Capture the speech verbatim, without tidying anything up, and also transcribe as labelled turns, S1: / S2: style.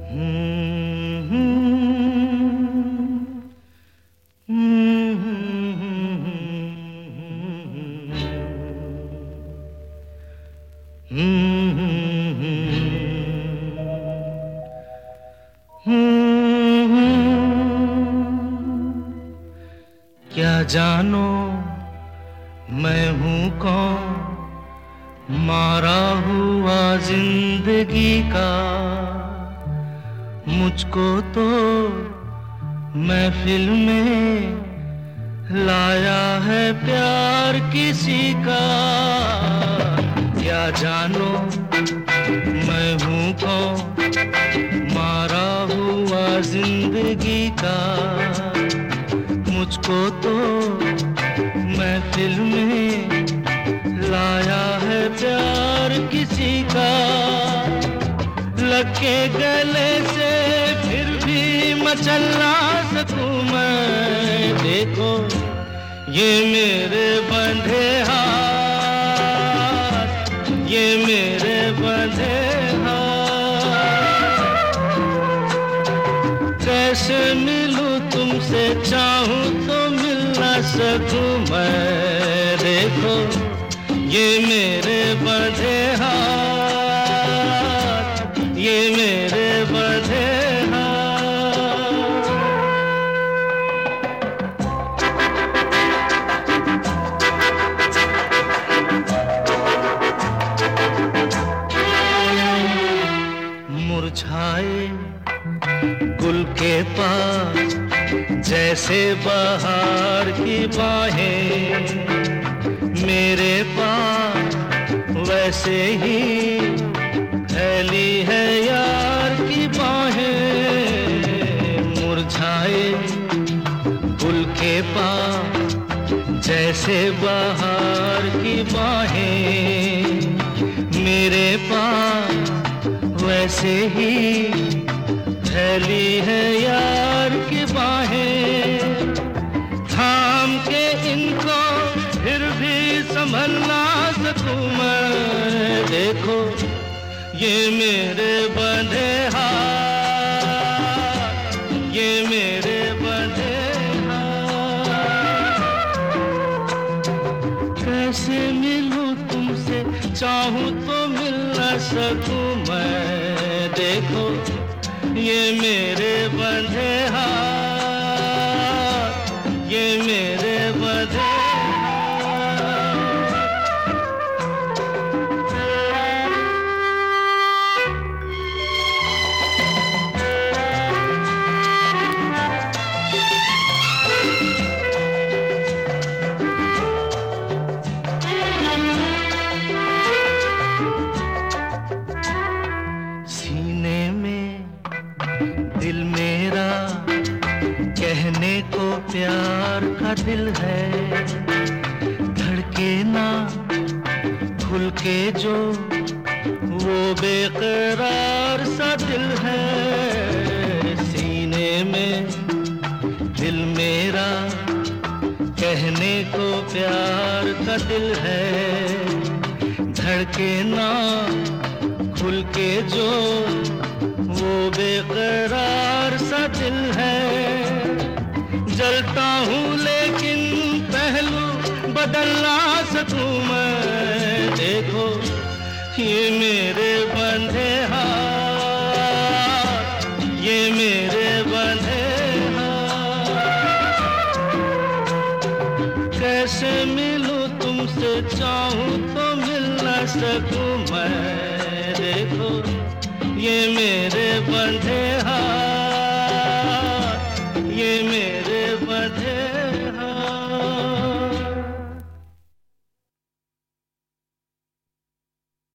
S1: क्या जानो मैं हूँ कौन, मारा हुआ जिंदगी का। मुझको तो महफिल में लाया है प्यार किसी का। क्या जानो मैं हूँ कौन, मारा हुआ जिंदगी का। मुझको तो महफिल में लाया है प्यार किसी का। लग के गले से फिर भी मचल ना सकूं मैं। देखो ये मेरे बंधे हाथ, ये मेरे बंधे हाथ। कैसे मिलूं तुमसे, चाहूं तो मिल ना सकूं मैं। देखो ये मेरे बंधे हाथ, ये मेरे बंधे हाथ। मुरझाए गुल के पास जैसे बहार की बाहें, मेरे पास वैसे ही फैली है यार की बाहें। मुरझाए गुल के पास जैसे बहार की बाहें, मेरे पास वैसे ही फैली है यार की बाहें। थाम के इनको फिर भी संभल ना सकूं मैं। देखो ये मेरे बंधे हाथ, ये मेरे बंधे हाथ। कैसे मिलूं तुमसे, चाहूं तो मिल ना सकूं मैं। देखो ये मेरे बंधे हाथ, ये मेरे बंधे दिल मेरा कहने को प्यार का दिल है। धड़के ना खुल के जो वो बेकरार सा दिल है। सीने में दिल मेरा कहने को प्यार का दिल है। धड़के ना खुल के जो वो बेकरार सा दिल है। जलता हूँ लेकिन पहलू बदल ना सकूं मैं। देखो ये मेरे बंधे हाथ, ये मेरे बंधे हाथ। कैसे मिलूं तुमसे, चाहूं तो मिल ना सकूं मैं। देखो ये मेरे बंधे